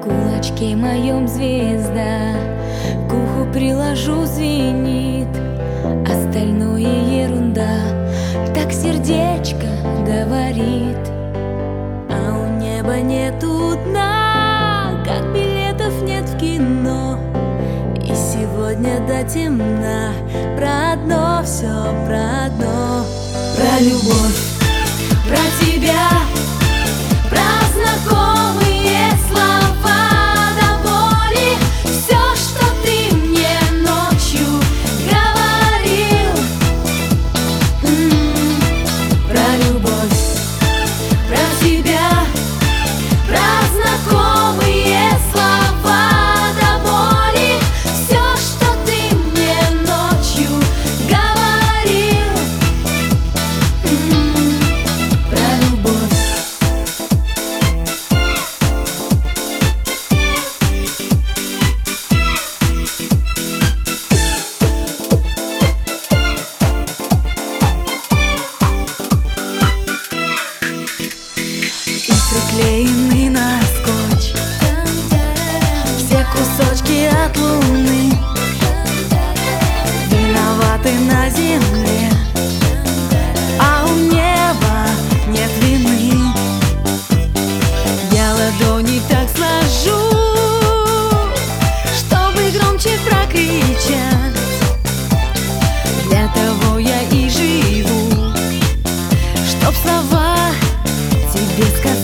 кулачке моем звезда, к уху приложу, звенит, остальное ерунда, так сердечко говорит. А у неба нету дна, как билетов нет в кино. И сегодня до темна про одно, все про одно. Про любовь, про тебя, про знакомые слова до боли. Все, что ты мне ночью говорил. Про любовь, про тебя, про знакомые слова до боли. Все, что ты мне ночью говорил. Про любовь. И приклеены на скотч все кусочки от луны, виноваты на земле, а у неба нет вины. Я ладони так сложу, чтобы громче прокричать. Для того я и живу, чтоб слова тебе сказать.